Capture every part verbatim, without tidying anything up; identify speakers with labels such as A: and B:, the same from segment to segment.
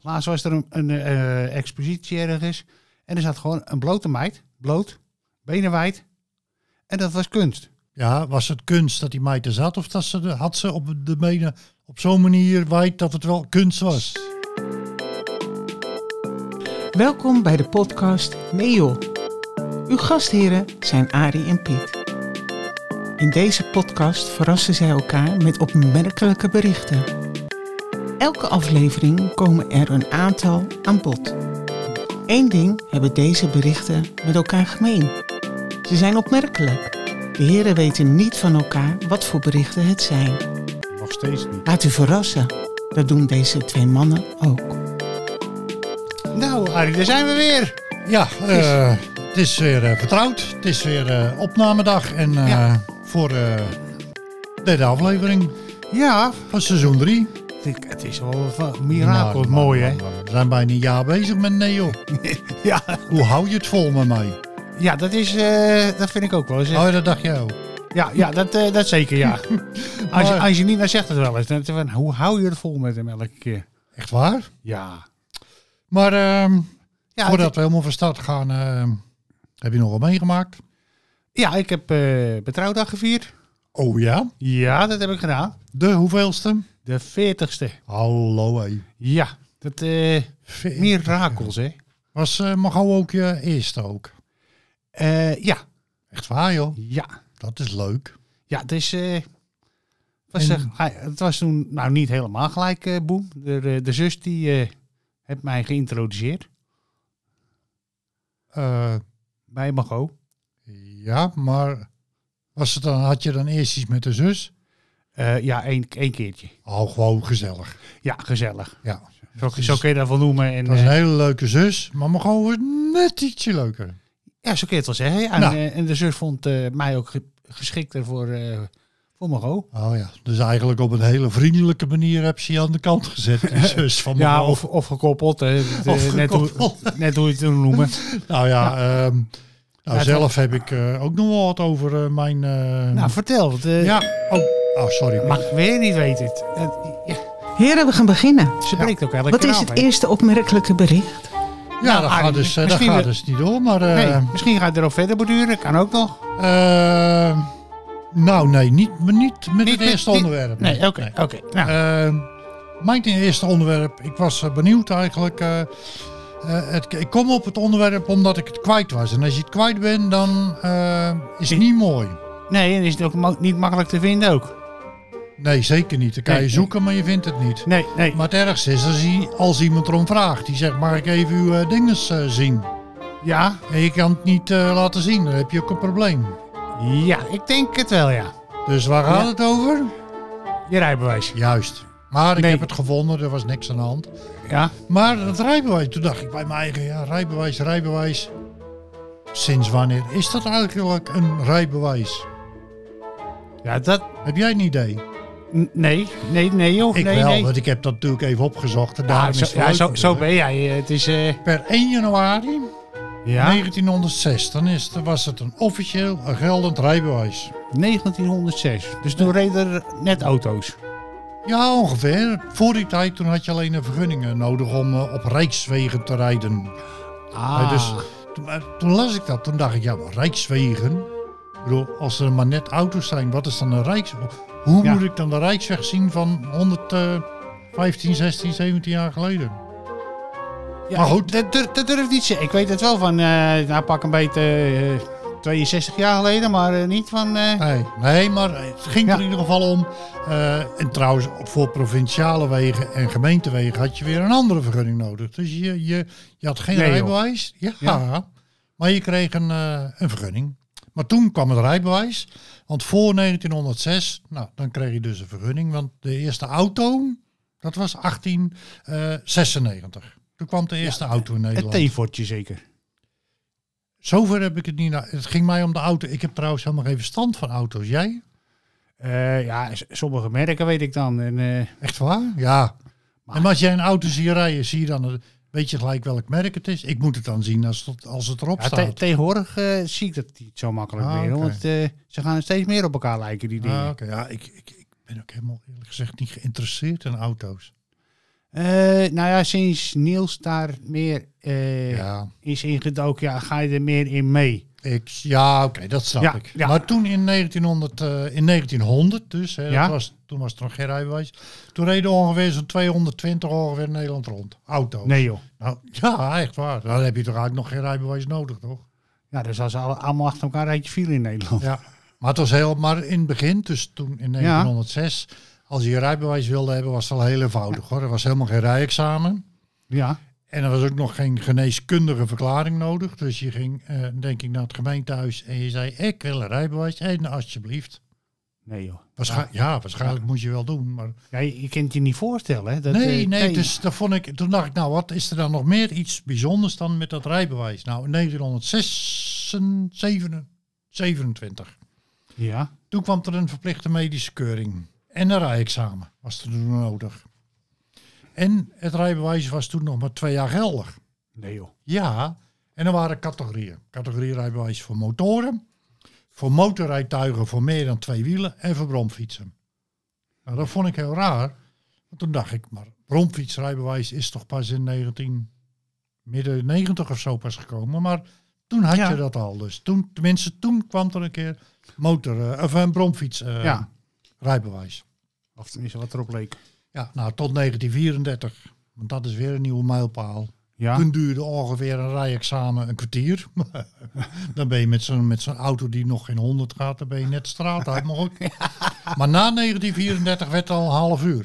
A: Laatst was er een, een uh, expositie ergens. En er zat gewoon een blote meid. Bloot. Benen wijd. En dat was kunst.
B: Ja, was het kunst dat die meid er zat? Of dat ze de, had ze op de benen op zo'n manier wijd dat het wel kunst was?
C: Welkom bij de podcast Nee joh. Uw gastheren zijn Arie en Piet. In deze podcast verrassen zij elkaar met opmerkelijke berichten. Elke aflevering komen er een aantal aan bod. Eén ding hebben deze berichten met elkaar gemeen. Ze zijn opmerkelijk. De heren weten niet van elkaar wat voor berichten het zijn.
A: Nog steeds niet.
C: Laat u verrassen. Dat doen deze twee mannen ook.
A: Nou, Arie, daar zijn we weer.
B: Ja, uh, het is weer uh, vertrouwd. Het is weer uh, opnamedag. En uh, ja. voor de uh, derde aflevering
A: ja.
B: van seizoen drie.
A: Het is wel een mirakel. Mooi, hè?
B: We zijn bijna een jaar bezig met nee joh.
A: Ja.
B: Hoe hou je het vol met mij?
A: Ja, dat is, uh, dat vind ik ook wel.
B: Zeg. Oh, dat dacht jij ook?
A: Ja, ja dat, uh, dat zeker, ja. als, je, als je niet naar zegt het wel eens. Dan, dan, hoe hou je het vol met hem elke keer?
B: Echt waar?
A: Ja.
B: Maar uh, ja, voordat
A: het,
B: we helemaal van start gaan, uh, heb je nog wat meegemaakt?
A: Ja, ik heb uh, Betrouwdag gevierd.
B: Oh ja?
A: Ja, dat heb ik gedaan.
B: De hoeveelste?
A: De veertigste.
B: Hallo hé.
A: Ja, dat uh, mirakels hè.
B: Was uh, Mago ook je eerste ook?
A: Uh, ja.
B: Echt waar joh?
A: Ja.
B: Dat is leuk.
A: Ja, het is... Uh, was, en... uh, het was toen nou niet helemaal gelijk uh, boem. De, de zus die uh, heeft mij geïntroduceerd.
B: Uh,
A: Bij Mago.
B: Ja, maar was het dan, had je dan eerst iets met de zus?
A: Uh, ja, één, één keertje.
B: Oh, gewoon gezellig.
A: Ja, gezellig.
B: Ja.
A: Zo, zo kun je dat wel noemen. En,
B: dat is een hele leuke zus, maar Mago was net ietsje leuker.
A: Ja, zo kun je het wel zeggen. Ja.
B: Nou.
A: En, en de zus vond uh, mij ook ge- geschikter voor, uh, voor Mago.
B: Oh ja, dus eigenlijk op een hele vriendelijke manier heb je je aan de kant gezet, die zus van Mago.
A: Ja, of, of gekoppeld. Hè. De,
B: of
A: net,
B: gekoppeld.
A: Hoe, net hoe je het wil noemen.
B: Nou ja,
A: ja.
B: Um, nou ja, zelf heb ik uh, ook nog wel wat over uh, mijn... Uh...
A: Nou, vertel. Want, uh,
B: ja, oh, oh sorry.
A: Mag ik weer niet weten. Het, uh, ja.
C: Heren, we gaan beginnen.
A: Ze breekt ja. ook elke
C: Wat
A: keer
C: is
A: af,
C: het
A: hè?
C: eerste opmerkelijke bericht?
B: Ja, nou, dat, Arie, gaat dus, uh, dat gaat we... dus niet door, maar... Uh,
A: nee, misschien gaat het erop verder borduren, kan ook nog.
B: Uh, nou, nee, niet, niet met niet, het eerste niet, onderwerp.
A: Nee, oké. Okay, nee. okay, nou.
B: uh, mijn eerste onderwerp, ik was uh, benieuwd eigenlijk... Uh, Uh, het, ik kom op het onderwerp omdat ik het kwijt was. En als je het kwijt bent, dan uh, is het niet mooi.
A: Nee, en is het ook ma- niet makkelijk te vinden ook.
B: Nee, zeker niet. Dan kan nee, je zoeken, nee. maar je vindt het niet.
A: Nee, nee.
B: Maar het ergste is als, hij, als iemand erom vraagt. Die zegt, mag ik even uw uh, dinges uh, zien?
A: Ja.
B: En je kan het niet uh, laten zien. Dan heb je ook een probleem.
A: Ja, ik denk het wel, ja.
B: Dus waar gaat
A: ja.
B: het over?
A: Je rijbewijs.
B: Juist. Maar ik
A: nee.
B: heb het gevonden, er was niks aan de hand.
A: Ja.
B: Maar het rijbewijs, toen dacht ik bij mijn eigen, ja, rijbewijs, rijbewijs. Sinds wanneer is dat eigenlijk een rijbewijs?
A: Ja, dat...
B: Heb jij een idee?
A: N- nee, nee, nee joh.
B: Ik
A: nee,
B: wel,
A: nee.
B: want ik heb dat natuurlijk even opgezocht. En
A: ja,
B: is
A: zo,
B: het
A: ja
B: leuk,
A: zo, zo ben jij. Het is... Uh...
B: Per één januari
A: ja?
B: negentienhonderdzes, dan is het, was het een officieel een geldend rijbewijs.
A: negentienhonderdzes, dus toen reden er net auto's.
B: Ja, ongeveer. Voor die tijd toen had je alleen een vergunning nodig om uh, op rijkswegen te rijden.
A: Ah.
B: Dus, toen, uh, toen las ik dat, toen dacht ik, ja, maar rijkswegen? Ik bedoel, als er maar net auto's zijn, wat is dan een rijksweg? Hoe ja. moet ik dan de rijksweg zien van honderdvijftien, zestien, zeventien jaar geleden?
A: Ja,
B: maar goed.
A: Dat, dat, dat durf ik niet zeggen. Ik weet het wel van, uh, nou pak een beetje uh, tweeënzestig jaar geleden, maar uh, niet van... Uh...
B: Nee, nee, maar het ging ja. er in ieder geval om. Uh, en trouwens, voor provinciale wegen en gemeentewegen had je weer een andere vergunning nodig. Dus je, je, je had geen nee, rijbewijs. Ja, ja, maar je kreeg een, uh, een vergunning. Maar toen kwam het rijbewijs. Want voor negentienhonderdzes, nou, dan kreeg je dus een vergunning. Want de eerste auto, dat was achttien zesennegentig. Toen kwam de eerste ja, auto in Nederland.
A: Het T-Fortje zeker.
B: Zover heb ik het niet naar. Het ging mij om de auto. Ik heb trouwens helemaal geen verstand van auto's. Jij?
A: Uh, ja, sommige merken weet ik dan. En, uh...
B: Echt waar? Ja. Maar... En als jij een auto ziet rijden, zie je dan... Weet je gelijk welk merk het is? Ik moet het dan zien als het, als het erop ja, staat.
A: Te- tegenwoordig uh, zie ik dat niet zo makkelijk ah, meer. Okay. Want uh, ze gaan steeds meer op elkaar lijken, die dingen.
B: Ah, okay. Ja, ik, ik, ik ben ook helemaal eerlijk gezegd niet geïnteresseerd in auto's.
A: Uh, nou ja, sinds Niels daar meer uh, ja. is ingedoken, ja, ga je er meer in mee.
B: Ik, ja, oké, okay, dat snap
A: ja,
B: ik.
A: Ja.
B: Maar toen in negentienhonderd, uh, in negentienhonderd dus, hè,
A: ja?
B: dat was, toen was er nog geen rijbewijs. Toen reden ongeveer zo'n tweehonderdtwintig ongeveer in Nederland rond. Auto's.
A: Nee joh.
B: Nou, ja, echt waar. Dan heb je toch eigenlijk nog geen rijbewijs nodig, toch?
A: Ja, dus als ze allemaal achter elkaar rijtje vielen in Nederland.
B: Ja, maar het was heel, maar in het begin, dus toen in negentienhonderdzes, ja. als je je rijbewijs wilde hebben, was het al heel eenvoudig hoor. Er was helemaal geen rijexamen.
A: Ja.
B: En er was ook nog geen geneeskundige verklaring nodig. Dus je ging, uh, denk ik, naar het gemeentehuis en je zei, ik wil een rijbewijs. En alsjeblieft.
A: Nee joh.
B: Waarschijn- ja. ja, waarschijnlijk ja. moet je wel doen. Maar...
A: Ja, je, je kunt het je niet voorstellen. Hè? Dat,
B: nee,
A: uh,
B: nee, nee, dus dat vond ik, toen dacht ik, nou, wat is er dan nog meer iets bijzonders dan met dat rijbewijs? Nou, in negentienhonderdzevenentwintig.
A: Ja.
B: Toen kwam er een verplichte medische keuring. En een rijexamen was er toen nodig. En het rijbewijs was toen nog maar twee jaar geldig.
A: Nee joh.
B: Ja, en er waren categorieën. Categorie rijbewijs voor motoren, voor motorrijtuigen voor meer dan twee wielen en voor bromfietsen. Nou, dat vond ik heel raar. Want toen dacht ik, maar bromfietsrijbewijs is toch pas in negentien, midden negentig of zo pas gekomen. Maar toen had ja. je dat al. Dus toen, tenminste, toen kwam er een keer motor, uh, of een bromfiets uh, ja. rijbewijs.
A: Of tenminste wat erop leek.
B: Ja, nou tot negentien vierendertig. Want dat is weer een nieuwe mijlpaal.
A: Ja.
B: Toen duurde ongeveer een rijexamen een kwartier. Dan ben je met zo'n, met zo'n auto die nog geen honderd gaat, dan ben je net straat uit. Maar, goed. maar na negentien vierendertig werd het al een half uur.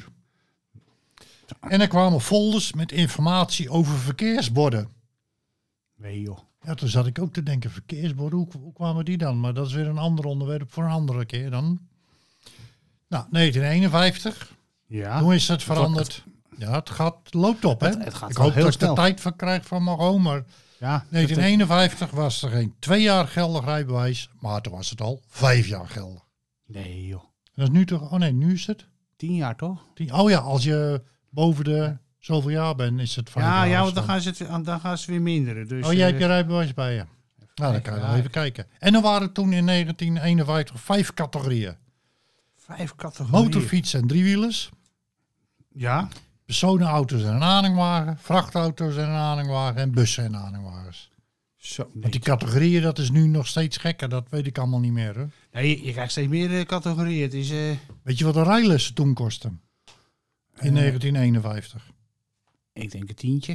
B: En er kwamen folders met informatie over verkeersborden.
A: Nee joh.
B: Ja, toen zat ik ook te denken, verkeersborden, hoe, hoe kwamen die dan? Maar dat is weer een ander onderwerp voor een andere keer dan. Nou, negentien eenenvijftig.
A: Ja.
B: Hoe is het veranderd? Ja, het gaat, loopt op, hè?
A: Het, het gaat
B: ik hoop
A: heel
B: dat
A: snel.
B: ik de tijd van krijg van mijn oom, maar
A: ja,
B: negentien eenenvijftig was er geen twee jaar geldig rijbewijs, maar toen was het al vijf jaar geldig.
A: Nee joh.
B: En dat is nu toch? Oh nee, nu is het?
A: Tien jaar toch?
B: Tien, oh ja, als je boven de zoveel jaar bent, is het vijf
A: ja,
B: jaar.
A: Ja, want dan gaan, ze het, dan gaan ze weer minderen. Dus,
B: oh, jij
A: uh,
B: hebt je rijbewijs bij je? Nou, dan kan je wel even kijken. En er waren toen in negentien eenenvijftig vijf categorieën.
A: Vijf categorieën?
B: Motorfiets en driewielers.
A: Ja.
B: Personenauto's en een aanhangwagen, vrachtauto's en een aanhangwagen en bussen en aanhangwagens.
A: Zo, nee.
B: Want die categorieën, dat is nu nog steeds gekker, dat weet ik allemaal niet meer. Hè?
A: Nee, je, je krijgt steeds meer uh, categorieën. Het is, uh...
B: Weet je wat de rijlessen toen kostten? In uh, negentien eenenvijftig.
A: Ik denk een tientje.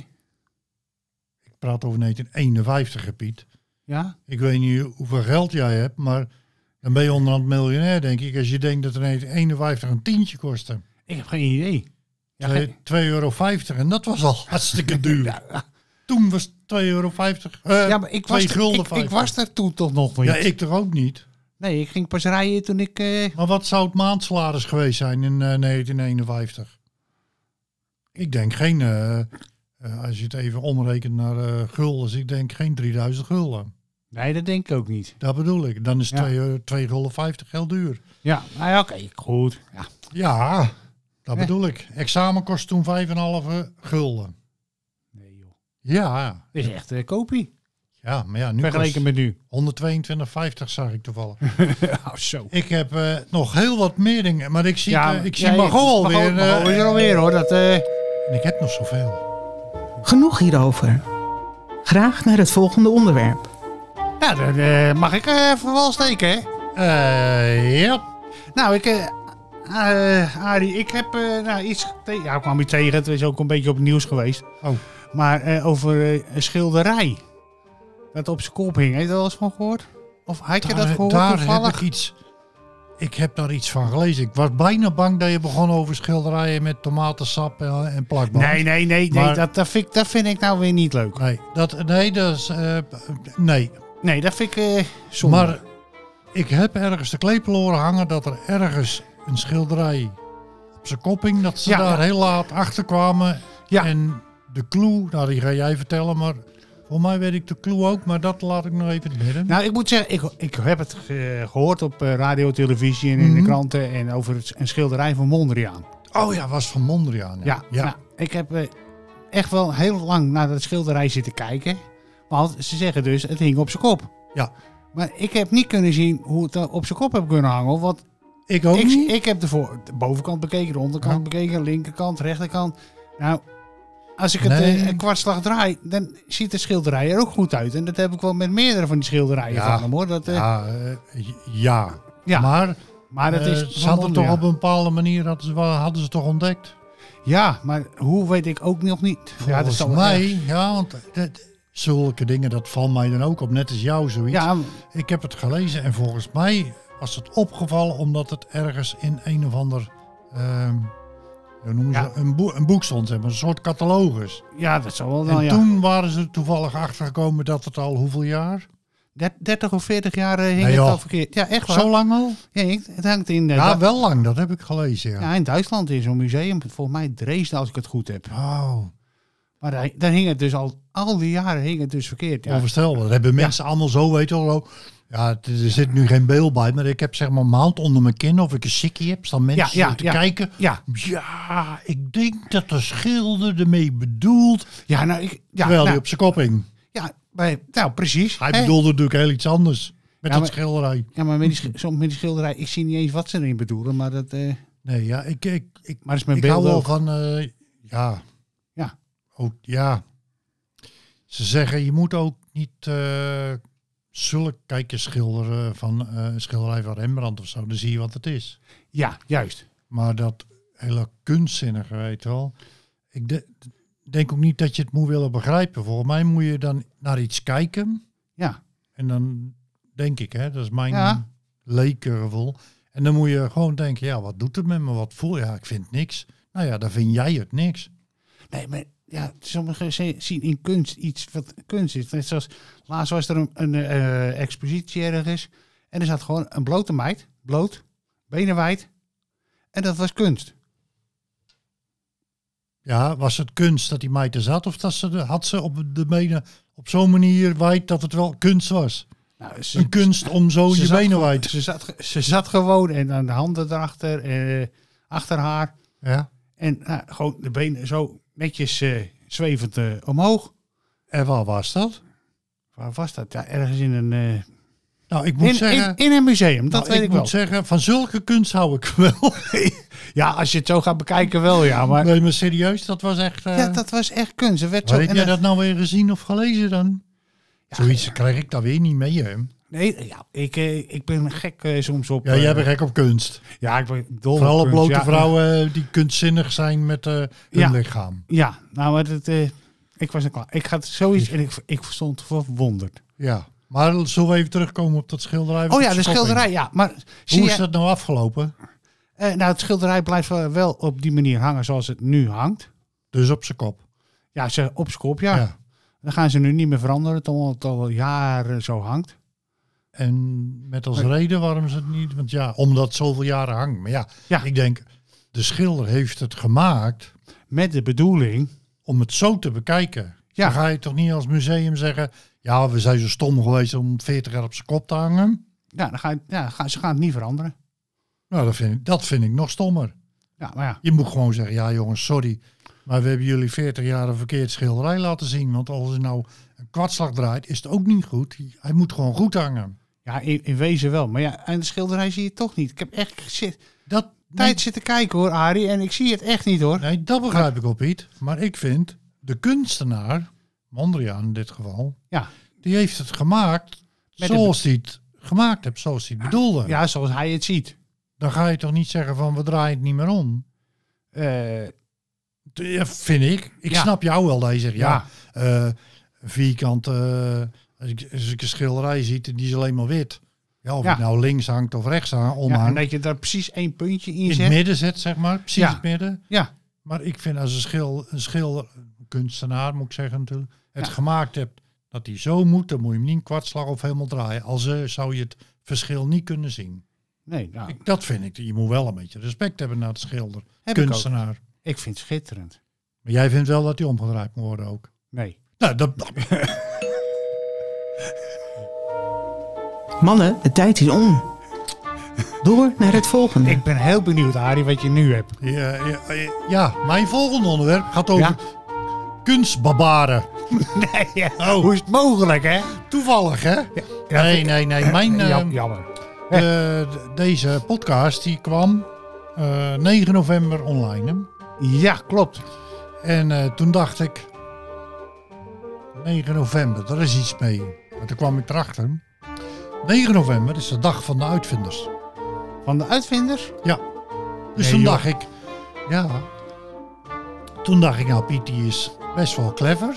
B: Ik praat over negentien eenenvijftig, Piet.
A: Ja?
B: Ik weet niet hoeveel geld jij hebt, maar dan ben je onderhand miljonair, denk ik. Als je denkt dat er negentien eenenvijftig een tientje kostte.
A: Ik heb geen idee.
B: Ja, twee euro vijftig en dat was al hartstikke duur. Ja. Toen was het twee euro vijftig. Uh,
A: ja, maar ik was, er, ik, ik was er toen toch nog niet.
B: Ja, ik toch ook niet.
A: Nee, ik ging pas rijden toen ik... Uh...
B: Maar wat zou het maandsalaris geweest zijn in uh, negentien eenenvijftig? Ik denk geen, uh, uh, als je het even omrekent naar uh, gulden, ik denk geen drieduizend gulden.
A: Nee, dat denk ik ook niet.
B: Dat bedoel ik. Dan is ja. twee gulden vijftig heel duur.
A: Ja, nou ja, oké, okay, goed. Ja,
B: ja dat eh. bedoel ik. Examen kost toen vijf komma vijf gulden.
A: Nee joh.
B: Ja.
A: Dat is echt een uh, kopie.
B: Ja, maar ja, nu
A: vergeleken met nu.
B: honderdtweeëntwintig vijftig zag ik toevallig.
A: oh, zo.
B: Ik heb uh, nog heel wat meer dingen, maar ik zie,
A: ja,
B: uh, ik
A: ja,
B: zie Mago alweer.
A: Mago is er alweer hoor. Dat, uh...
B: En ik heb nog zoveel.
C: Genoeg hierover. Graag naar het volgende onderwerp.
A: Nou, dan uh, mag ik uh, even wel steken, hè?
B: Uh, ja.
A: Nou, ik... Uh, uh, Arie, ik heb uh, nou, iets... Te- ja, ik kwam je tegen. Het is ook een beetje op het nieuws geweest.
B: Oh.
A: Maar uh, over uh, een schilderij. Dat op zijn kop hing. Heb je er wel eens van gehoord? Of had je
B: daar,
A: dat gehoord
B: daar
A: toevallig?
B: Heb ik, iets, ik heb daar iets van gelezen. Ik was bijna bang dat je begon over schilderijen met tomatensap en, en plakband.
A: Nee, nee, nee.
B: Maar,
A: nee dat, dat, vind ik, dat vind ik nou weer niet leuk.
B: Nee, dat, nee, dat is... Uh, nee.
A: Nee, dat vind ik uh, zonde.
B: Maar ik heb ergens de klepel horen hangen dat er ergens een schilderij op zijn kop hing. Dat ze ja, daar ja. heel laat achter kwamen.
A: Ja.
B: En de clue, nou die ga jij vertellen, maar... Voor mij weet ik de clue ook, maar dat laat ik nog even in het midden.
A: Nou, ik moet zeggen, ik, ik heb het uh, gehoord op uh, radio, televisie en in mm-hmm. de kranten. En over het, een schilderij van Mondriaan.
B: Oh ja, was van Mondriaan. Ja,
A: ja, ja. Nou, ik heb uh, echt wel heel lang naar dat schilderij zitten kijken. Want ze zeggen dus, het hing op zijn kop.
B: Ja.
A: Maar ik heb niet kunnen zien hoe het op zijn kop heb kunnen hangen. Want
B: ik ook
A: ik,
B: niet.
A: Ik heb de, voor, de bovenkant bekeken, de onderkant ja. bekeken, linkerkant, rechterkant. Nou, als ik het
B: Nee.
A: uh, een kwartslag draai, dan ziet de schilderij er ook goed uit. En dat heb ik wel met meerdere van die schilderijen
B: Ja.
A: van hem, hoor. Dat, uh,
B: Ja, uh, ja.
A: ja.
B: maar
A: maar dat
B: uh,
A: is
B: ze hadden
A: van
B: toch
A: ja.
B: op een bepaalde manier hadden ze, wel- hadden ze toch ontdekt.
A: Ja, maar hoe weet ik ook nog niet. Ja, dat
B: Volgens
A: zal wel
B: mij,
A: erg-
B: ja, want dat, zulke dingen, dat valt mij dan ook op. Net als jou zoiets.
A: Ja,
B: Ik heb het gelezen en volgens mij was het opgevallen omdat het ergens in een of ander, ehm, hoe noemen ze,
A: Ja.
B: een, boek, een boek stond, zeg maar, een soort catalogus.
A: ja, dat zal wel.
B: En
A: Nou, ja.
B: toen waren ze toevallig achtergekomen dat het al hoeveel jaar?
A: dertig of veertig jaar uh, hing
B: Nee,
A: het
B: joh.
A: al verkeerd. Ja, echt waar.
B: Zo lang al?
A: Ja, het hangt in, uh,
B: Ja,
A: dat-
B: wel lang, dat heb ik gelezen, ja.
A: ja, in Duitsland in zo'n museum. Volgens mij Dresden, als ik het goed heb.
B: Oh,
A: Maar daar, daar hing het dus al, al die jaren hing het dus verkeerd. Ja.
B: onvoorstelbaar. Dat hebben mensen allemaal zo, weet je wel. Ja, het- er zit nu geen beeld bij, maar ik heb zeg maar mijn hand onder mijn kin of ik een sikkie heb. Staan mensen
A: Ja, ja,
B: te
A: ja.
B: kijken.
A: Ja,
B: Ja, ik denk dat de schilder ermee bedoelt.
A: ja, nou, ik, ja,
B: terwijl
A: nou,
B: hij op zijn kop hing.
A: ja, bij, nou, precies.
B: Hij
A: hè?
B: bedoelde natuurlijk heel iets anders. Met
A: Ja,
B: dat
A: maar-
B: schilderij.
A: Ja, maar met die, sch- soms met die schilderij, ik zie niet eens wat ze erin bedoelen, maar dat, eh,
B: Nee, ja, ik, ik, ik,
A: maar dat is mijn
B: ik hou
A: beeld
B: wel
A: ook.
B: van, eh, ja.
A: Ja.
B: Ook, ja. Ze zeggen, je moet ook niet uh, zulke kijken schilderen van uh, een schilderij van Rembrandt of zo. Dan zie je wat het is.
A: Ja, juist.
B: Maar dat hele kunstzinnige, weet je wel. Ik de, denk ook niet dat je het moet willen begrijpen. Volgens mij moet je dan naar iets kijken.
A: Ja,
B: En dan denk ik, hè, dat is mijn
A: Ja.
B: lekengevoel. En dan moet je gewoon denken, ja, wat doet het met me? Wat voel je? Ja, ik vind niks. Nou ja, dan vind jij het niks.
A: nee, maar ja, sommigen ze- zien in kunst iets wat kunst is. Net zoals, laatst was er een, een eh, expositie ergens en er zat gewoon een blote meid, bloot, benen wijd. En dat was kunst.
B: Ja, was het kunst dat die meid er zat? Of dat ze de, had ze op de benen op zo'n manier wijd dat het wel kunst was?
A: Nou, ze,
B: Een kunst om zo
A: ze
B: je
A: zat
B: benen
A: gewoon-
B: wijd.
A: Ze zat, ge- ze zat gewoon en aan de handen erachter, eh, achter haar.
B: Ja.
A: En nou, gewoon de benen zo netjes eh, zwevend eh, omhoog.
B: En waar was dat?
A: Waar was dat? Ja, ergens in een, eh,
B: Nou, ik moet
A: in,
B: zeggen...
A: in, in een museum, dat
B: nou,
A: weet ik,
B: ik
A: wel.
B: moet zeggen, van zulke kunst hou ik wel.
A: Ja, als je het zo gaat bekijken wel, ja. Maar
B: Nee, maar serieus, dat was echt... uh,
A: ja, dat was echt kunst. Er werd zo,
B: waar heb
A: en
B: jij
A: dan-
B: dat nou weer gezien of gelezen dan?
A: Ja,
B: Zoiets krijg ik daar weer niet mee, hè?
A: Nee, ja, ik, eh, ik ben gek eh, soms op...
B: Ja, jij
A: eh,
B: bent gek op kunst.
A: Ja, ik ben dol op
B: Vooral op
A: kunst,
B: blote
A: ja.
B: vrouwen die kunstzinnig zijn met uh, hun
A: Ja.
B: lichaam.
A: Ja, nou, maar dat, eh, ik was er klaar. Ik had zoiets en ik, ik stond verwonderd.
B: Ja. Maar zullen we even terugkomen op dat schilderij?
A: Oh ja, de schilderij, ja. Maar zie
B: Hoe
A: je,
B: is dat nou afgelopen?
A: eh, nou, het schilderij blijft wel- wel op die manier hangen zoals het nu hangt.
B: Dus op zijn kop.
A: Ja, ze, op zijn kop, ja.
B: Ja.
A: Dan gaan ze nu niet meer veranderen, terwijl het al jaren zo hangt.
B: En met als
A: Nee.
B: reden waarom ze het niet... Want ja, omdat het zoveel jaren hangt. Maar ja,
A: Ja.
B: ik denk, de schilder heeft het gemaakt
A: Met de bedoeling,
B: om het zo te bekijken.
A: Ja.
B: Dan ga je toch niet als museum zeggen... Ja, we zijn zo stom geweest om veertig jaar op zijn kop te hangen.
A: ja, dan ga je, ja, gaan, ze gaan het niet veranderen.
B: Nou, dat vind ik, dat vind ik nog stommer.
A: Ja, maar ja.
B: Je moet gewoon zeggen, ja jongens, sorry. Maar we hebben jullie veertig jaar een verkeerd schilderij laten zien. Want als hij nou een kwartslag draait, is het ook niet goed. Hij moet gewoon goed hangen.
A: Ja, in, in wezen wel. Maar ja, aan de schilderij zie je het toch niet. Ik heb echt zit,
B: Dat,
A: tijd
B: nee,
A: zitten kijken hoor, Arie. En ik zie het echt niet hoor.
B: nee, dat begrijp ik op Piet. Maar ik vind, de kunstenaar, Mondriaan in dit geval...
A: Ja,
B: Die heeft het gemaakt
A: Met de
B: zoals hij het gemaakt heeft, zoals hij het bedoelde.
A: ja, zoals hij het ziet.
B: Dan ga je toch niet zeggen van we draaien het niet meer om.
A: Eh,
B: Ja, vind ik. Ik
A: Ja.
B: snap jou wel dat je zegt, ja,
A: Ja.
B: eh, vierkant, eh, als, ik, als ik een schilderij zie, die is alleen maar wit. Ja, of
A: Ja.
B: het nou links hangt of rechts hangt,
A: ja, en
B: omhangt.
A: dat je daar precies één puntje in
B: in het
A: zet.
B: midden zet, zeg maar, precies
A: Ja.
B: het midden.
A: Ja,
B: Maar ik vind als een, schil, een schilder, een kunstenaar moet ik zeggen natuurlijk, het
A: Ja.
B: gemaakt hebt dat hij zo moet, dan moet je hem niet een kwartslag of helemaal draaien. Als uh, zou je het verschil niet kunnen zien.
A: nee, nou,
B: Ik, dat vind ik. Je moet wel een beetje respect hebben naar de schilder,
A: heb ik ook.
B: kunstenaar.
A: Ik vind het schitterend.
B: Maar jij vindt wel dat hij omgedraaid moet worden ook.
A: Nee.
B: Nou, dat,
C: Mannen, de tijd is om. Door naar het volgende.
A: Ik ben heel benieuwd, Arie, wat je nu hebt.
B: ja, ja, ja, mijn volgende onderwerp gaat over
A: Ja?
B: kunstbarbaren.
A: Nee, ja.
B: Oh.
A: Hoe is het mogelijk, hè?
B: Toevallig, hè?
A: Ja,
B: nee, nee, nee. Mijn, eh,
A: Jam- jammer.
B: de- de- deze podcast die kwam eh, negen november online. Hè?
A: Ja, klopt.
B: En uh, toen dacht ik, negen november, daar is iets mee. Maar toen kwam ik erachter. negen november is de dag van de uitvinders.
A: Van de uitvinders?
B: Ja. Dus
A: Nee,
B: toen
A: joh.
B: dacht ik, ja. Toen dacht ik, nou Piet die is best wel clever.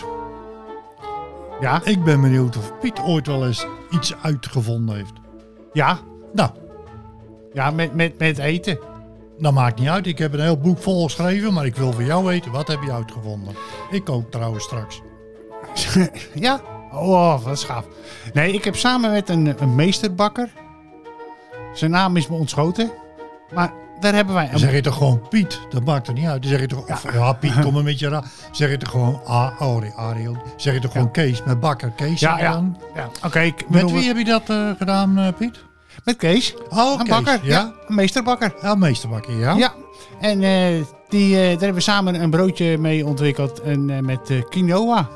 A: Ja.
B: Ik ben benieuwd of Piet ooit wel eens iets uitgevonden heeft.
A: Ja.
B: Nou,
A: Ja, met, met, met eten.
B: dat maakt niet uit. Ik heb een heel boek vol geschreven, maar ik wil van jou weten, wat heb je uitgevonden? Ik ook trouwens straks.
A: Ja? Oh, wat gaaf. Nee, ik heb samen met een, een meesterbakker. Zijn naam is me ontschoten. Maar daar hebben wij...
B: Dan zeg je toch gewoon Piet, dat maakt er niet uit. Dan zeg je toch, of, ja Piet, kom een beetje raar. Zeg je toch gewoon, ah, Arie, Arie. Zeg je toch gewoon Kees, met bakker Kees.
A: Ja, ja.
B: Dan?
A: ja. Oké. Okay,
B: Met wie heb je dat uh, gedaan, uh, Piet?
A: Met Kees.
B: Oh,
A: een
B: Kees,
A: bakker.
B: ja?
A: Ja, een meesterbakker.
B: Ja, meesterbakker, ja.
A: Ja. En uh, die, uh, daar hebben we samen een broodje mee ontwikkeld. En, uh, met uh, quinoa.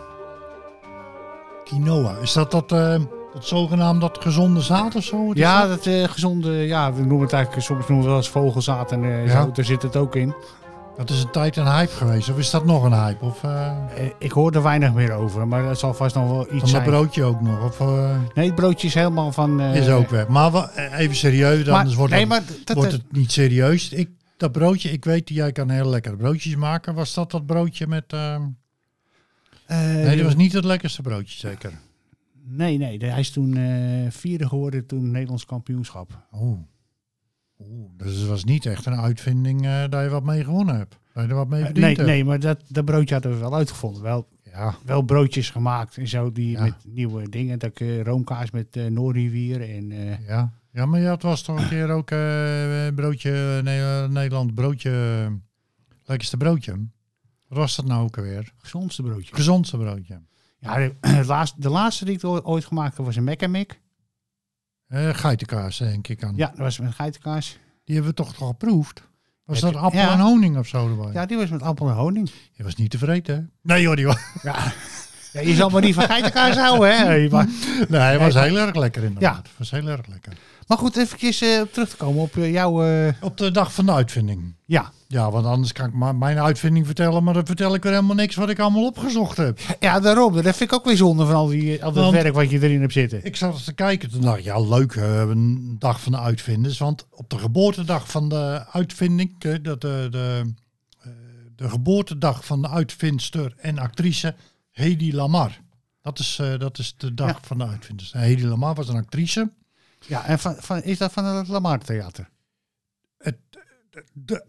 B: Quinoa, is dat dat, uh, dat zogenaamd dat gezonde zaad of zo? Wat is
A: Ja,
B: dat?
A: dat uh, gezonde, ja, we noemen het eigenlijk, soms noemen we het wel eens vogelzaad en uh,
B: Ja.
A: zo, daar zit het ook in.
B: Dat is een tijd een hype geweest, of is dat nog een hype? Of, uh,
A: Uh, ik hoor er weinig meer over, maar dat zal vast nog wel iets
B: van dat
A: zijn.
B: broodje ook nog? Of, uh,
A: Nee, het broodje is helemaal van... Uh,
B: is ook weg. Maar wa- even serieus,
A: maar,
B: anders wordt,
A: nee,
B: het,
A: maar dat,
B: wordt
A: dat-
B: het niet serieus. Ik, dat broodje, ik weet, jij kan heel lekkere broodjes maken. Was dat dat broodje met... Uh,
A: uh,
B: nee, dat was niet het lekkerste broodje, zeker.
A: Nee, nee, de- hij is toen uh, vierde geworden toen Nederlands kampioenschap.
B: Oh. Oeh, dus het was niet echt een uitvinding uh, dat je wat mee gewonnen hebt. Dat je er wat mee
A: Uh,
B: verdiend
A: nee,
B: hebt.
A: nee, maar dat, dat broodje hadden we wel uitgevonden. Wel,
B: Ja,
A: wel broodjes gemaakt en zo, die
B: Ja.
A: met nieuwe dingen. Dat ik uh, roomkaas met uh, Noorrivier en... Uh,
B: ja. ja, maar ja, het was toch een keer ook uh, broodje, nee, Nederland broodje, uh, lekkerste broodje. Wat was dat nou ook alweer?
A: gezondste broodje.
B: Gezondste broodje.
A: Ja, de, de, laatste, de laatste die ik ooit- ooit gemaakt heb was een Mac and Mac.
B: Uh, geitenkaas, denk ik aan.
A: Ja, dat was met geitenkaas.
B: Die hebben we toch toch geproefd? Was
A: Heb
B: dat
A: je-
B: appel
A: ja.
B: en honing of zo erbij?
A: Ja, die was met appel en honing.
B: Je was niet tevreden, hè? Nee hoor, die was...
A: Ja. Ja, je zal maar niet van geitenkaas houden, hè? Hey, maar,
B: Nee, hij was
A: Nee,
B: heel erg lekker inderdaad.
A: Ja.
B: Het was heel erg lekker.
A: maar goed, eventjes uh, terug te komen op uh, jouw... Uh,
B: Op de dag van de uitvinding.
A: ja.
B: Ja, want anders kan ik maar mijn uitvinding vertellen, maar dan vertel ik weer helemaal niks wat ik allemaal opgezocht heb.
A: ja, daarom. Dat vind ik ook weer zonde van al, die, al dat
B: Want-
A: werk wat je erin hebt zitten.
B: Ik zat eens te kijken, toen dacht ik, ja leuk, uh, een dag van de uitvinders. Want op de geboortedag van de uitvinding, uh, de, de, de, uh, de geboortedag van de uitvindster en actrice Hedy Lamarr. Dat is, uh, dat is de dag
A: Ja.
B: van de uitvinders. En Hedy Lamarr was een actrice.
A: Ja, en van, van, is dat van het Lamar Theater?
B: Het, de,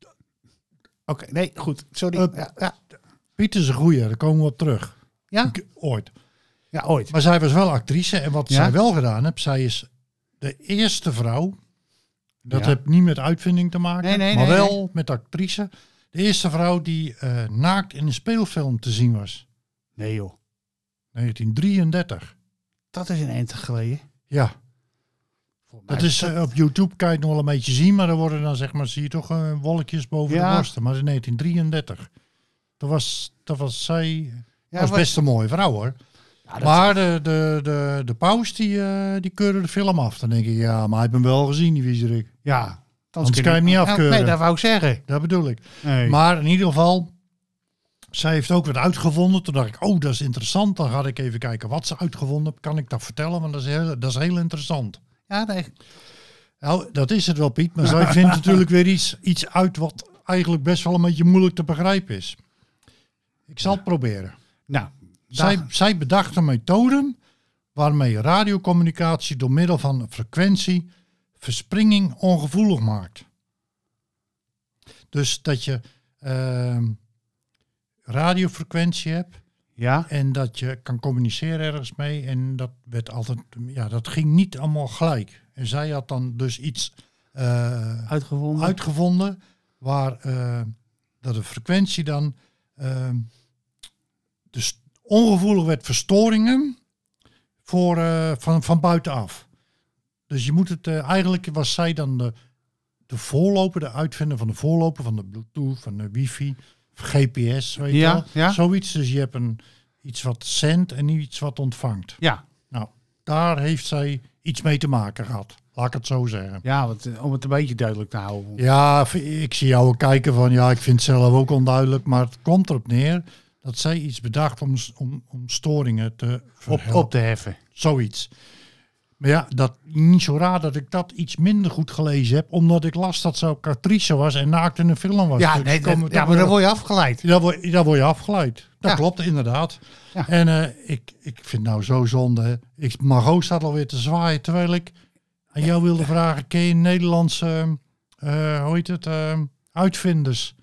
A: Oké, nee, goed. Sorry.
B: Uh,
A: ja, ja.
B: Piet is een goeie, daar komen we op terug.
A: Ja?
B: Ik- ooit.
A: ja, ooit.
B: Maar zij was wel actrice en wat
A: Ja?
B: zij wel gedaan heeft, zij is de eerste vrouw, dat
A: Ja.
B: heeft niet met uitvinding te maken,
A: Nee, nee,
B: maar
A: nee,
B: wel
A: nee.
B: met actrice, de eerste vrouw die uh, naakt in een speelfilm te zien was.
A: Nee, joh.
B: negentien drieëndertig.
A: Dat is een eind geleden.
B: Ja,
A: Volgens mij
B: dat is uh, op YouTube kan je het nog wel een beetje zien, maar er worden dan zeg maar, zie je toch uh, wolkjes boven
A: Ja.
B: de borsten. Maar in negentien drieëndertig. Dat was, dat was zij,
A: Ja,
B: was
A: wat-
B: best een mooie vrouw hoor.
A: Ja, dat-
B: Maar de, de, de, de paus die, uh, die keurde de film af. Dan denk ik, ja, maar hij heeft hem wel gezien, die wiezerik.
A: ja.
B: Anders kan je hem niet afkeuren.
A: Ja, nee, dat wou ik zeggen.
B: Dat bedoel ik.
A: Nee.
B: Maar in ieder geval, zij heeft ook wat uitgevonden. Toen dacht ik, oh, dat is interessant. Dan ga ik even kijken wat ze uitgevonden heeft. Kan ik dat vertellen? Want dat is heel, dat is heel interessant.
A: ja, nee.
B: Nou, dat is het wel, Piet. Maar zij vindt natuurlijk weer iets, iets uit wat eigenlijk best wel een beetje moeilijk te begrijpen is. Ik zal het proberen.
A: Nou,
B: Zij,
A: dag-
B: zij bedacht een methode waarmee radiocommunicatie door middel van een frequentie verspringing ongevoelig maakt. Dus dat je uh, radiofrequentie hebt
A: ja,
B: en dat je kan communiceren ergens mee en dat werd altijd, ja, dat ging niet allemaal gelijk. En zij had dan dus iets uh,
A: uitgevonden.
B: uitgevonden waar uh, dat de frequentie dan uh, dus ongevoelig werd voor storingen voor, uh, van, van buitenaf. Dus je moet het, uh, eigenlijk was zij dan de, de voorloper, de uitvinder van de voorloper van de Bluetooth, van de wifi, G P S, weet
A: Ja,
B: je wel.
A: ja.
B: Zoiets, dus je hebt een, iets wat zendt en iets wat ontvangt.
A: Ja,
B: Nou, daar heeft zij iets mee te maken gehad. Laat ik het zo zeggen.
A: Ja, want, om het een beetje duidelijk te houden.
B: Ja, ik zie jou kijken van, ja, ik vind het zelf ook onduidelijk. Maar het komt erop neer dat zij iets bedacht om, om, om storingen te
A: Op, op te heffen.
B: Zoiets. Maar ja, dat niet zo raar dat ik dat iets minder goed gelezen heb. Omdat ik las dat ze ook actrice was en naakt in een film was.
A: Ja,
B: Dus
A: nee,
B: kom-
A: dat, ja maar dan word je afgeleid.
B: Daar word, daar word je afgeleid. Dat
A: Ja.
B: klopt, inderdaad.
A: Ja.
B: En uh, ik, ik vind nou zo zonde. Ik, Margot staat alweer te zwaaien. Terwijl ik aan jou wilde vragen. Ken je Nederlandse, uh, hoe heet het, uh, uitvinders?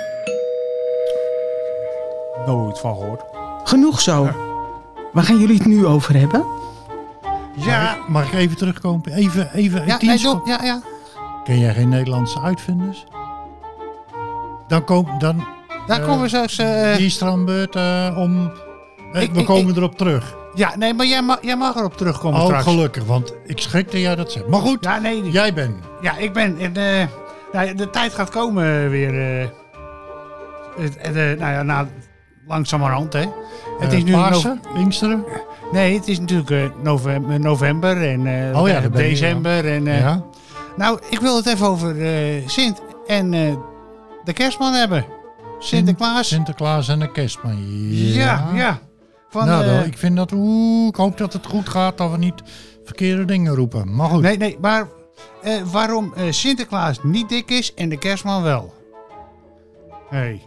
A: Nooit van gehoord.
C: Genoeg zo. Waar gaan jullie het nu over hebben?
A: Ja,
B: Mag ik, mag ik even terugkomen? Even, even.
A: ja,
B: tien
A: nee,
B: seconden.
A: zo, ja, ja.
B: Ken jij geen Nederlandse uitvinders? Dan kom dan.
A: Daar
B: Uh,
A: komen we straks... Uh,
B: Die is er aan beurt uh, om. Uh,
A: Ik-
B: we
A: ik-
B: komen
A: ik-
B: erop terug.
A: ja, nee, maar jij mag, jij mag erop terugkomen
B: Oh,
A: straks.
B: gelukkig, want ik schrik dat jij dat zegt. Maar goed,
A: Ja, nee.
B: jij bent.
A: Ja, ik ben... In, uh, nou, de tijd gaat komen weer. Uh, het, het, uh, nou ja, nou, langzamerhand, hè. Het
B: Uh,
A: is nu...
B: Pasen, Pinksteren.
A: Nee, het is natuurlijk uh, november, november en uh,
B: Oh ja, daar ben je,
A: december. En, uh,
B: Ja.
A: Nou, ik wil het even over uh, Sint en uh, de kerstman hebben. Sinterklaas.
B: Sinterklaas en de kerstman.
A: ja, ja. Van,
B: nou,
A: uh,
B: dan, ik vind dat... Oeh, ik hoop dat het goed gaat, dat we niet verkeerde dingen roepen. Maar goed.
A: nee, nee, maar uh, waarom uh, Sinterklaas niet dik is en de kerstman wel? Hey.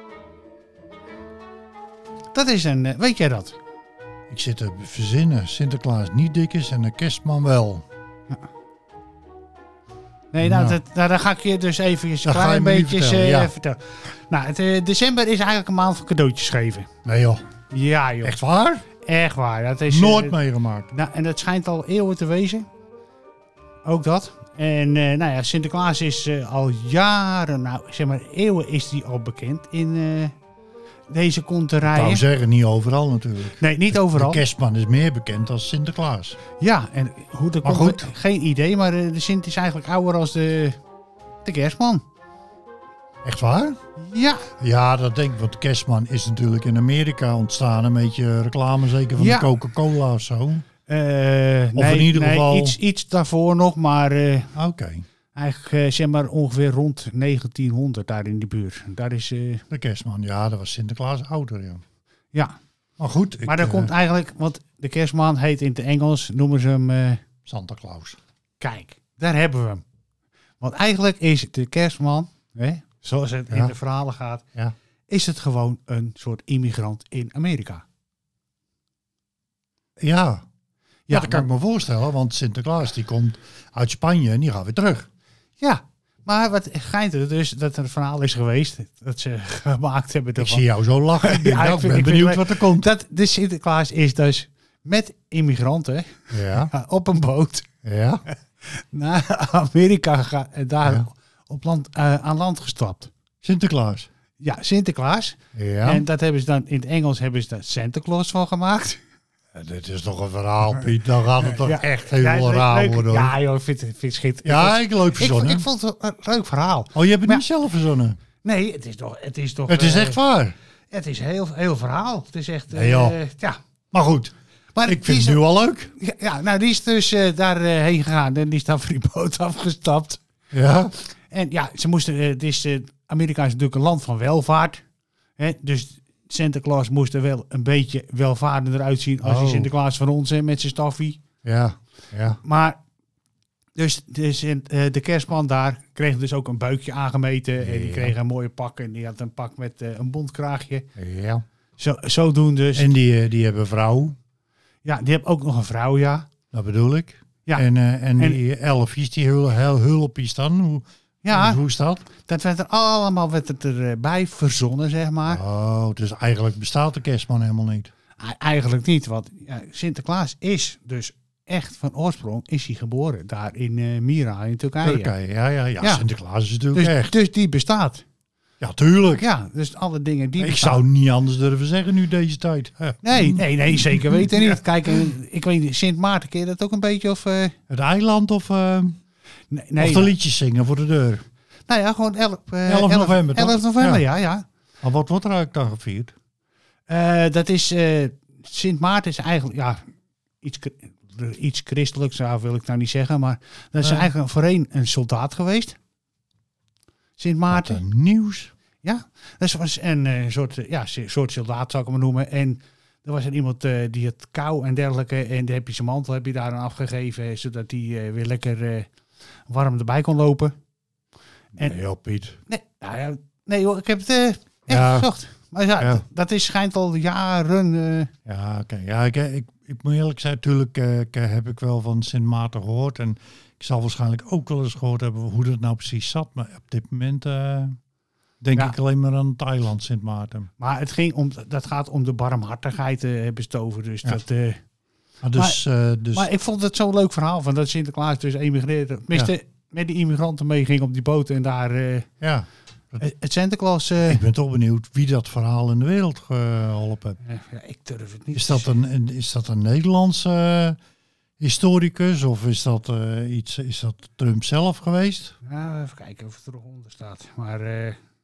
A: Dat is een... Uh, weet jij dat?
B: Ik zit te verzinnen. Sinterklaas niet dik is en de kerstman wel.
A: Nee, nou,
B: Nou.
A: Dat, nou, dan ga ik je dus even een
B: Dat ga je
A: klein
B: me nu
A: beetje
B: vertellen,
A: uh,
B: ja.
A: vertellen. Nou, het, uh, december is eigenlijk een maand van cadeautjes geven.
B: Nee joh.
A: Ja, joh.
B: Echt waar?
A: Echt waar. Dat is,
B: Nooit
A: uh,
B: meegemaakt.
A: Nou, en dat schijnt al eeuwen te wezen. Ook dat. En uh, nou ja, Sinterklaas is uh, al jaren, nou zeg maar eeuwen is die al bekend in uh, deze
B: Ik wou
A: konterijen.
B: zeggen, niet overal natuurlijk.
A: Nee, niet overal.
B: De kerstman is meer bekend als Sinterklaas.
A: Ja, en hoe dat
B: Maar
A: komt,
B: goed.
A: geen idee. Maar uh, de Sint is eigenlijk ouder als de, de kerstman.
B: Echt waar?
A: Ja,
B: Ja, dat denk ik. Want de kerstman is natuurlijk in Amerika ontstaan. Een beetje reclame zeker van
A: Ja.
B: de Coca-Cola of zo.
A: uh, nee,
B: in ieder
A: nee,
B: geval-
A: iets, iets daarvoor nog. Maar uh,
B: Oké,
A: eigenlijk uh, zeg maar ongeveer rond negentienhonderd daar in die buurt. Daar is, uh,
B: de kerstman. Ja, dat was Sinterklaas ouder, ja.
A: ja.
B: Maar goed.
A: Maar
B: ik,
A: dat
B: eh,
A: komt eigenlijk, want de kerstman heet in het Engels, noemen ze hem, uh,
B: Santa Claus.
A: kijk, daar hebben we hem. Want eigenlijk is de kerstman, hè, zoals het
B: Ja.
A: in de verhalen gaat,
B: Ja.
A: is het gewoon een soort immigrant in Amerika.
B: Ja. Ja,
A: Ja,
B: dat kan ik me voorstellen. Want Sinterklaas die komt uit Spanje en die gaat weer terug.
A: Ja, maar wat schijnt er dus dat er een verhaal is geweest, dat ze gemaakt hebben
B: Ik
A: ervan.
B: zie jou zo lachen. Ik, denk,
A: Ja,
B: nou,
A: ik
B: ik
A: vind-
B: ben
A: ik vind
B: benieuwd
A: het
B: wat er komt.
A: Dat de Sinterklaas is dus met immigranten
B: Ja,
A: op een boot
B: ja.
A: naar Amerika gegaan en daar
B: Ja.
A: op land, uh, aan land gestapt.
B: Sinterklaas.
A: Ja, Sinterklaas.
B: Ja.
A: En dat hebben ze dan in het Engels hebben ze daar Santa Claus van gemaakt.
B: Ja, dit is toch een verhaal, Piet. Dan gaat het toch
A: Ja.
B: echt heel
A: Ja, leuk-
B: raar
A: leuk.
B: worden. Hoor.
A: Ja, joh, ik vind, het- vind het schitterend.
B: Ja,
A: ik,
B: ik leuk
A: vond, ik,
B: verzonnen.
A: ik vond het een leuk verhaal.
B: Oh, je hebt het
A: Maar-
B: niet zelf verzonnen?
A: Nee, het is toch... Het is, toch,
B: Het is
A: eh,
B: echt waar.
A: Het is heel, heel verhaal. Het is echt...
B: Nee, joh.
A: eh, ja.
B: Maar goed,
A: Maar
B: ik
A: die
B: vind
A: is-
B: het nu al leuk.
A: Ja, ja, nou, die is dus uh, daarheen heen gegaan en die is dan van die boot afgestapt.
B: Ja.
A: En ja, ze moesten... Uh, het is, uh, Amerika is natuurlijk een land van welvaart. Hè? Dus Santa Claus moest er wel een beetje welvarender uitzien als die
B: Oh.
A: Sinterklaas van ons hè, met zijn staffie.
B: Ja. Ja.
A: Maar dus, dus in, uh, de kerstman daar kreeg dus ook een buikje aangemeten. En die
B: Ja.
A: kreeg een mooie pak. En die had een pak met uh, een bontkraagje.
B: Ja.
A: Zo, zo doen dus.
B: En die, eh, die hebben vrouw.
A: Ja, die heeft ook nog een vrouw, ja.
B: Dat bedoel ik.
A: Ja.
B: En, eh, en
A: En-
B: die elfjes, die hul, hul, hulpjes dan. Hoe,
A: Ja,
B: hoe is dat?
A: dat werd er allemaal werd het erbij verzonnen, zeg maar.
B: Oh, dus eigenlijk bestaat de kerstman helemaal niet.
A: E- Eigenlijk niet, want ja, Sinterklaas is dus echt van oorsprong is hij geboren. Daar in uh, Mira in Turkije.
B: Turkije, ja, ja, ja,
A: Ja.
B: Sinterklaas is natuurlijk
A: Dus,
B: echt.
A: dus die bestaat.
B: Ja, tuurlijk.
A: Ja, dus alle dingen die
B: ik
A: bestaan.
B: zou niet anders durven zeggen nu deze tijd. Hè.
A: Nee, nee, nee, zeker weten niet. Kijk, eh, ik weet niet, Sint Maarten, ken je dat ook een beetje? Of, uh,
B: Het eiland of, uh,
A: nee, nee,
B: of de liedjes zingen voor de deur.
A: nou ja, gewoon elf, uh,
B: elf november, toch?
A: elf november, ja,
B: Ja.
A: ja.
B: Maar wat wordt er eigenlijk dan gevierd?
A: Uh, dat is, uh, Sint Maarten is eigenlijk, ja, iets, iets christelijks, nou wil ik nou niet zeggen. Maar dat is
B: Nee.
A: eigenlijk voorheen een soldaat geweest. Sint Maarten.
B: Wat een nieuws.
A: Ja, dat was een uh, soort, uh, ja, soort soldaat zou ik hem maar noemen. En er was er iemand uh, die had kou en dergelijke. En dan heb je zijn mantel heb je daar aan afgegeven. Zodat hij uh, weer lekker uh, warm erbij kon lopen. En,
B: nee, joh, Piet.
A: Nee, nou ja, nee hoor, ik heb het uh, echt
B: Ja.
A: gezocht. Maar ja,
B: Ja.
A: dat, dat is, schijnt al jaren... Uh,
B: Ja, oké. Okay. Ja, ik, ik, ik moet eerlijk zijn, natuurlijk uh, heb ik wel van Sint Maarten gehoord. En ik zal waarschijnlijk ook wel eens gehoord hebben hoe dat nou precies zat. Maar op dit moment uh, denk
A: ja.
B: ik alleen maar aan het eiland Sint Maarten.
A: Maar het ging om, dat gaat om de barmhartigheid uh, hebben ze het over. Dus
B: Ja.
A: dat... Uh,
B: Maar, dus,
A: maar,
B: uh, dus...
A: maar ik vond het zo'n leuk verhaal van dat Sinterklaas dus emigreerde. Tenminste, ja. met die immigranten mee ging op die boot en daar... Uh,
B: ja.
A: Het Sinterklaas... Uh,
B: ik ben toch benieuwd wie dat verhaal in de wereld geholpen heeft.
A: Ja, ik durf het niet.
B: Is dat een, is dat een Nederlandse uh, historicus of is dat uh, iets? Is dat Trump zelf geweest?
A: Nou, even kijken of het er nog onder staat. Maar uh,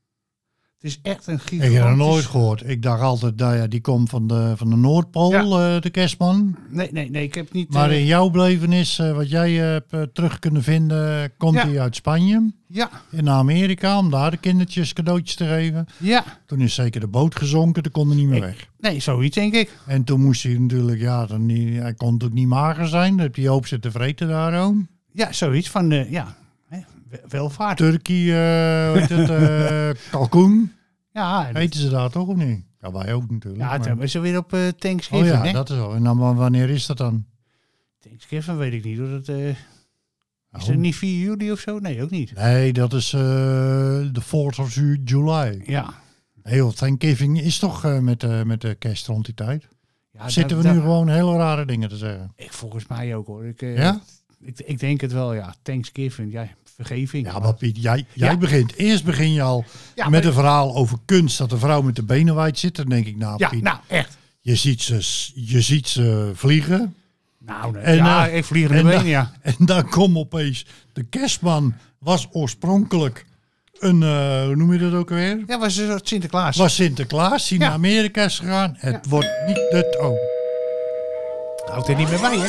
A: het is echt een gigantisch...
B: Ik heb het nooit gehoord. Ik dacht altijd, nou ja, die komt van de, van de Noordpool, ja. uh, de kerstman.
A: Nee, nee, nee, ik heb niet...
B: Maar
A: uh,
B: in jouw belevenis, uh, wat jij hebt uh, terug kunnen vinden, komt hij ja. uit Spanje.
A: Ja.
B: In Amerika, om daar de kindertjes cadeautjes te geven.
A: Ja.
B: Toen is zeker de boot gezonken, toen kon hij niet meer
A: ik,
B: weg.
A: Nee, zoiets denk ik.
B: En toen moest hij natuurlijk, ja, dan niet, hij kon natuurlijk niet mager zijn. Dan heb je hoop zitten vreten daarom.
A: Ja, zoiets van, uh, ja, hè, welvaart.
B: Turkey, uh, hoe heet het, uh, kalkoen.
A: Ja. En
B: eten ze daar toch of niet? Ja, wij ook natuurlijk.
A: Ja,
B: maar...
A: toen hebben ze weer op uh, Thanksgiving,
B: Oh ja,
A: hè?
B: dat is al. En dan, wanneer is dat dan?
A: Thanksgiving weet ik niet. Hoor. Dat, uh, is
B: oh.
A: dat niet vier juli of zo? Nee, ook niet.
B: Nee, dat is de uh, fourth of July.
A: Ja.
B: Heel Thanksgiving is toch uh, met, uh, met de kerst rond die tijd. Ja, Zitten dat, we nu dat... gewoon hele rare dingen te zeggen?
A: Ik, volgens mij ook hoor. Ik, uh,
B: ja?
A: Ik, ik denk het wel, ja. Thanksgiving, ja. Vergeving.
B: Ja, maar Piet, jij, jij ja. begint. Eerst begin je al ja, met maar... een verhaal over kunst. Dat de vrouw met de benen wijd zit. Dan denk ik, nou
A: ja,
B: Piet.
A: nou echt.
B: Je ziet ze, je ziet ze vliegen.
A: Nou, nee. en, ja, uh, ik vlieg in de benen, ja.
B: En dan komt opeens, de kerstman was oorspronkelijk een, uh, hoe noem je dat ook alweer?
A: Ja, was een Sinterklaas.
B: Was Sinterklaas, die ja. naar Amerika is gegaan. Het ja. wordt niet het, oh.
A: Houdt er niet meer bij, hè?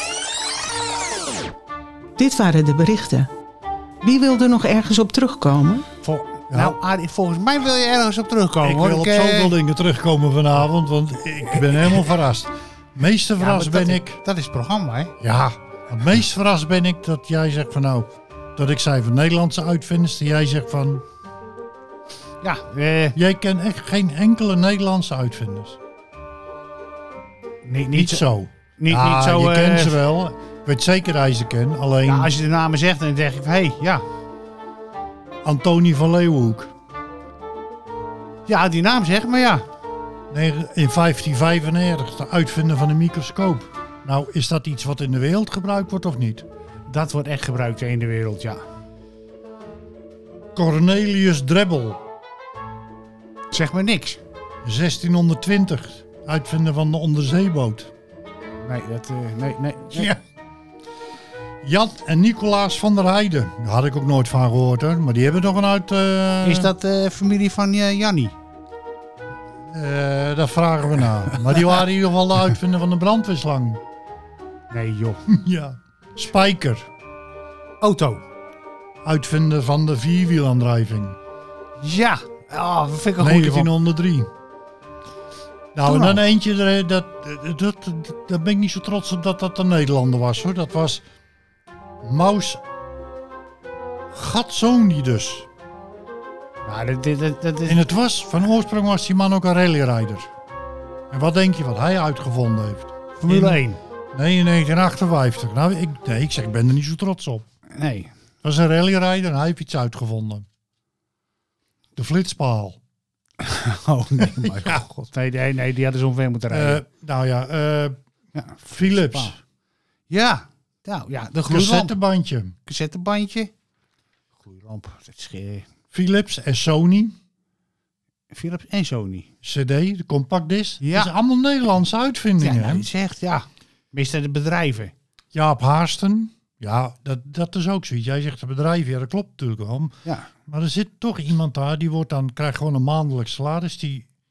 C: Dit waren de berichten. Wie wil er nog ergens op terugkomen?
A: Vol, ja. Nou, Arie, volgens mij wil je ergens op terugkomen.
B: Ik
A: hoor.
B: wil op
A: ik,
B: zoveel uh... dingen terugkomen vanavond, want ik ben helemaal verrast. Meeste verrast ja, ben
A: dat,
B: ik...
A: Dat is het programma, hè?
B: Ja, het meest verrast ben ik dat jij zegt van nou... Dat ik zei van Nederlandse uitvinders, dat jij zegt van...
A: Ja, uh...
B: jij kent echt geen enkele Nederlandse uitvinders.
A: Niet, niet,
B: niet zo.
A: Niet,
B: ja,
A: niet zo...
B: je
A: uh...
B: kent ze wel. Ik weet zeker dat je ze kent, alleen...
A: Ja, als je de namen zegt, dan denk ik van, hé, hey, ja.
B: Antonie van Leeuwenhoek.
A: Ja, die naam zegt, maar ja.
B: Nee, in vijftien vijfennegentig, de uitvinder van de microscoop. Nou, is dat iets wat in de wereld gebruikt wordt of niet?
A: Dat wordt echt gebruikt in de wereld, ja.
B: Cornelius Drebbel.
A: Zeg maar niks.
B: zestienhonderdtwintig, uitvinder van de onderzeeboot.
A: Nee, dat... Uh, nee, nee, nee.
B: Ja. Jan en Nicolaas van der Heijden. Daar had ik ook nooit van gehoord hoor. Maar die hebben toch een uit... Uh...
A: Is dat de uh, familie van uh, Jannie?
B: Uh, dat vragen we na. Maar die waren in ieder geval de uitvinder van de brandweerslang.
A: Nee joh.
B: Ja. Spijker.
A: Auto.
B: Uitvinder van de vierwielaandrijving.
A: Ja. Oh, dat vind ik een
B: negentienhonderd drie. Nou, en dan eentje, dat, dat, dat, dat ben ik niet zo trots op dat dat een Nederlander was hoor. Dat was Maus Gatsoni dus.
A: Nou, dat, dat, dat, dat is...
B: En het was, van oorsprong was die man ook een rallyrijder. En wat denk je wat hij uitgevonden heeft?
A: Formule één.
B: Nee, in negentien achtenvijftig. Nou, ik, nee, ik zeg, ik ben er niet zo trots op.
A: Nee.
B: Dat was een rallyrijder en hij heeft iets uitgevonden. De flitspaal.
A: Oh nee, maar ja. God. Nee, nee, nee, die hadden zo ongeveer moeten rijden.
B: Uh, nou ja, uh, ja, Philips.
A: Ja, nou ja, de gloeilamp.
B: Cassettebandje.
A: Cassettebandje. Gloeilamp. Dat is ge...
B: Philips en Sony.
A: Philips en Sony.
B: C D, de compactdisc.
A: Ja.
B: Dat is allemaal Nederlandse uitvindingen.
A: Ja, dat zegt, ja. Meestal de bedrijven.
B: Jaap Haarsten. Ja, dat, dat is ook zoiets. Jij zegt de bedrijven, ja, dat klopt natuurlijk wel.
A: Ja.
B: Maar er zit toch iemand daar, die wordt dan, krijgt gewoon een maandelijks salaris. Die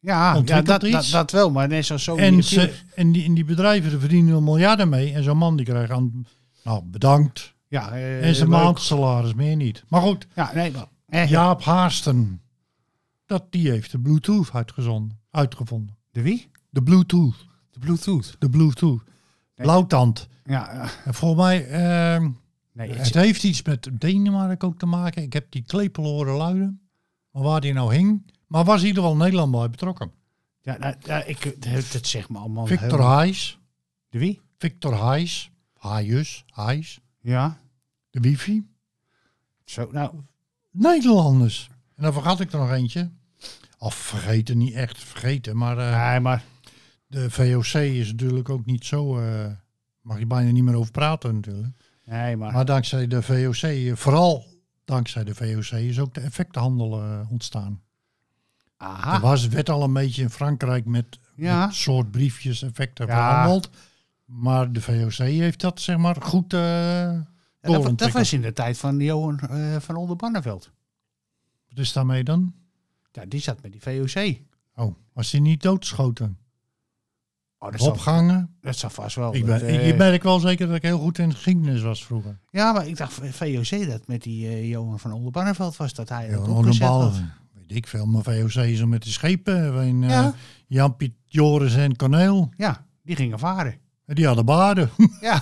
A: Ja, ja
B: ontwikkelt
A: dat,
B: iets.
A: dat, dat wel, maar net zoals zo.
B: En, ze, en, die, en die bedrijven verdienen er miljarden mee. En zo'n man die krijgt aan, nou bedankt.
A: Ja, uh,
B: En zijn maandsalaris meer niet. Maar goed,
A: ja, nee, maar, eh,
B: Jaap Haasten, dat, die heeft de Bluetooth uitgezonden, uitgevonden.
A: De wie?
B: De Bluetooth.
A: De Bluetooth.
B: De Bluetooth.
A: Nee.
B: Blauwtand.
A: Ja, ja.
B: En volgens mij, uh,
A: Nee,
B: het heeft iets met Denemarken ook te maken. Ik heb die klepel horen luiden. Maar waar die nou hing. Maar was in ieder geval Nederland bij betrokken.
A: Ja, nou, ja ik, dat, dat zegt me allemaal.
B: Victor
A: heel...
B: Heijs.
A: De wie?
B: Victor Heijs. Heijs. Heijs.
A: Ja.
B: De wifi.
A: Zo, nou.
B: Nederlanders. En dan vergat ik er nog eentje. Of vergeten, niet echt vergeten. Maar, uh,
A: Nee, maar...
B: de V O C is natuurlijk ook niet zo... Uh, mag je bijna niet meer over praten natuurlijk.
A: Nee, maar...
B: Maar dankzij de V O C, vooral dankzij de V O C, is ook de effectenhandel uh, ontstaan.
A: Aha.
B: Er was, werd al een beetje in Frankrijk met,
A: Ja.
B: met soort briefjes effecten
A: Ja.
B: verhandeld. Maar de V O C heeft dat zeg maar goed uh,
A: Ja, dat, dat
B: doorontwikkeld.
A: was in de tijd van Johan uh, van Oldenbarneveld.
B: Wat is daarmee dan?
A: Ja, die zat met die V O C.
B: Oh, was hij niet doodgeschoten?
A: Oh, dat, zal,
B: Opgehangen?
A: dat zal vast wel.
B: Ik
A: dat,
B: ben,
A: uh,
B: ik merk wel zeker dat ik heel goed in de geschiedenis was vroeger.
A: Ja, maar ik dacht V O C dat met die uh, Johan van Oldenbarneveld was dat hij
B: Ja,
A: dat
B: een
A: opgezet
B: bal,
A: had.
B: weet ik veel, maar V O C is er met de schepen. Waarin, uh,
A: Ja.
B: Jan Piet, Joris en Corneel,
A: Ja, die gingen varen.
B: die hadden baarden.
A: Ja.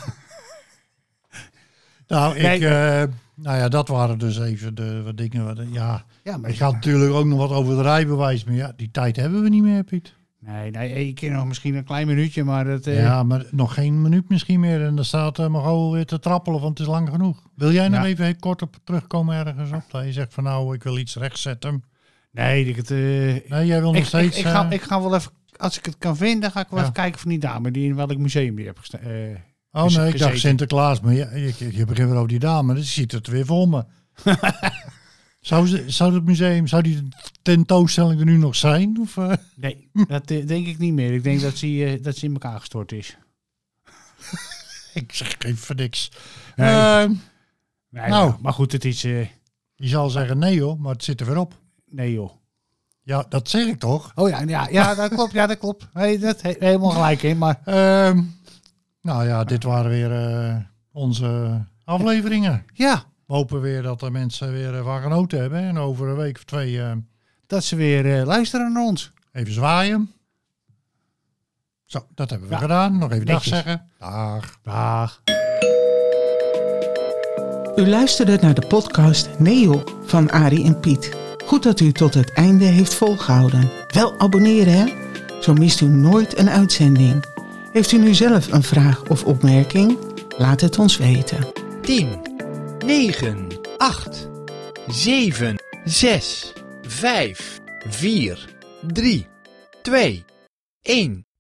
B: Nou,
A: Nee,
B: ik, uh, nou ja, dat waren dus even de wat dingen. Wat, ja,
A: Ja, maar
B: ik had natuurlijk ook nog wat over het rijbewijs, maar ja, die tijd hebben we niet meer, Piet.
A: Nee, nee, ik ken nog misschien een klein minuutje, maar dat... Uh,
B: Ja, maar nog geen minuut misschien meer. En dan staat uh, Margot weer te trappelen, want het is lang genoeg. Wil jij nog
A: Ja.
B: even heel kort op terugkomen ergens op? Dat je zegt van nou, ik wil iets rechtzetten.
A: Nee, ik het... Uh,
B: Nee, jij wil nog
A: ik,
B: steeds...
A: ik, ik, ga,
B: uh,
A: ik ga wel even... Als ik het kan vinden, ga ik wel
B: Ja.
A: even kijken van die dame die in welk museum die heb gestaan. Uh,
B: oh
A: gez-
B: nee, ik dacht
A: gezeten.
B: Sinterklaas, maar je, je, je begint weer over die dame, dus je ziet het weer voor me. zou, ze, zou het museum, zou die tentoonstelling er nu nog zijn? Of, uh?
A: Nee, dat uh, denk ik niet meer. Ik denk dat ze, uh, dat ze in elkaar gestort is.
B: Ik zeg even niks.
A: Nee.
B: Uh,
A: Nee,
B: Nou.
A: maar, maar goed, het is... Uh,
B: je zal zeggen nee hoor, maar het zit er weer op.
A: nee joh.
B: Ja, dat zeg ik toch?
A: Oh ja, ja, ja dat klopt. Ja, dat klopt. Nee, dat he, helemaal gelijk in. Maar
B: Uh, nou ja, dit waren weer uh, onze afleveringen.
A: ja,
B: We hopen weer dat de mensen weer uh, van genoten hebben. En over een week of twee uh,
A: dat ze weer uh, luisteren naar ons.
B: even zwaaien. Zo, dat hebben we
A: Ja.
B: gedaan. Nog even
A: Netjes.
B: dag zeggen. Dag.
A: Dag.
C: U luisterde naar de podcast Neo van Arie en Piet. Goed dat u tot het einde heeft volgehouden. Wel abonneren hè, zo mist u nooit een uitzending. Heeft u nu zelf een vraag of opmerking? Laat het ons weten.
D: tien, negen, acht, zeven, zes, vijf, vier, drie, twee, één.